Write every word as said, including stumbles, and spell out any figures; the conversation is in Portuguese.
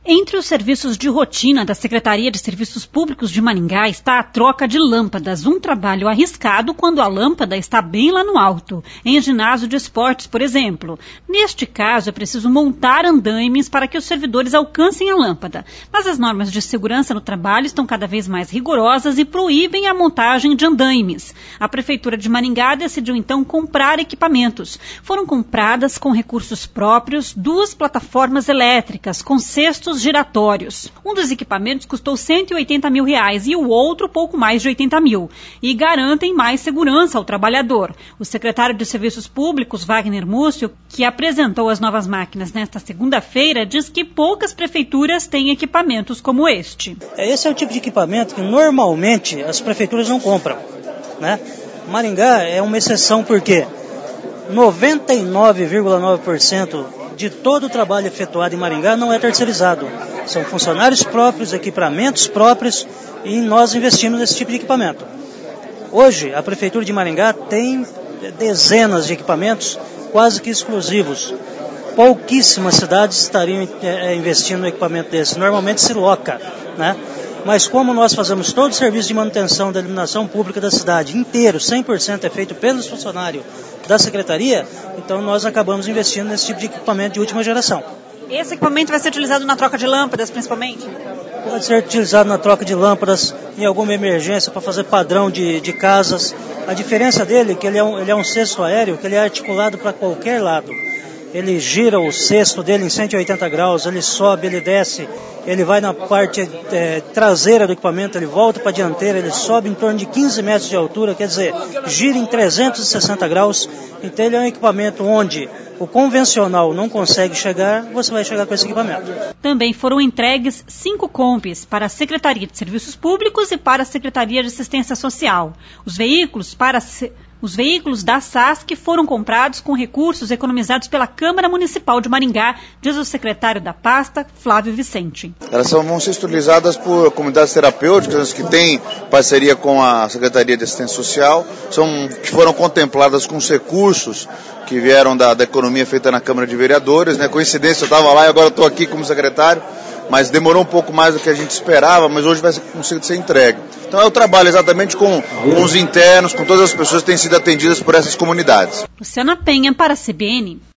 Entre os serviços de rotina da Secretaria de Serviços Públicos de Maringá está a troca de lâmpadas, um trabalho arriscado quando a lâmpada está bem lá no alto, em ginásio de esportes, por exemplo. Neste caso, é preciso montar andaimes para que os servidores alcancem a lâmpada. Mas as normas de segurança no trabalho estão cada vez mais rigorosas e proíbem a montagem de andaimes. A Prefeitura de Maringá decidiu então comprar equipamentos. Foram compradas com recursos próprios duas plataformas elétricas com cestos giratórios. Um dos equipamentos custou cento e oitenta mil reais e o outro pouco mais de oitenta mil e garantem mais segurança ao trabalhador. O secretário de Serviços Públicos, Wagner Múcio, que apresentou as novas máquinas nesta segunda-feira, diz que poucas prefeituras têm equipamentos como este. Esse é o tipo de equipamento que normalmente as prefeituras não compram, né? Maringá é uma exceção porque noventa e nove vírgula nove por cento de todo o trabalho efetuado em Maringá não é terceirizado. São funcionários próprios, equipamentos próprios e nós investimos nesse tipo de equipamento. Hoje, a Prefeitura de Maringá tem dezenas de equipamentos quase que exclusivos. Pouquíssimas cidades estariam é, investindo em equipamento desse. Normalmente se loca, né? Mas como nós fazemos todo o serviço de manutenção da iluminação pública da cidade inteiro, cem por cento é feito pelos funcionários da Secretaria, então nós acabamos investindo nesse tipo de equipamento de última geração. Esse equipamento vai ser utilizado na troca de lâmpadas, principalmente? Pode ser utilizado na troca de lâmpadas, em alguma emergência, para fazer padrão de, de casas. A diferença dele é que ele é um, ele é um cesto aéreo, que ele é articulado para qualquer lado. Ele gira o cesto dele em cento e oitenta graus, ele sobe, ele desce, ele vai na parte é, traseira do equipamento, ele volta para a dianteira, ele sobe em torno de quinze metros de altura, quer dizer, gira em trezentos e sessenta graus. Então ele é um equipamento onde o convencional não consegue chegar, você vai chegar com esse equipamento. Também foram entregues cinco combis para a Secretaria de Serviços Públicos e para a Secretaria de Assistência Social. Os veículos para... Os veículos da S A S C foram comprados com recursos economizados pela Câmara Municipal de Maringá, diz o secretário da pasta, Flávio Vicente. Elas são, vão ser utilizadas por comunidades terapêuticas que têm parceria com a Secretaria de Assistência Social, são, que foram contempladas com os recursos que vieram da, da economia feita na Câmara de Vereadores. Né? Coincidência, eu estava lá e agora estou aqui como secretário, mas demorou um pouco mais do que a gente esperava, mas hoje vai conseguir ser entregue. Então é o trabalho exatamente com, com os internos, com todas as pessoas que têm sido atendidas por essas comunidades. Luciana Penha para a C B N.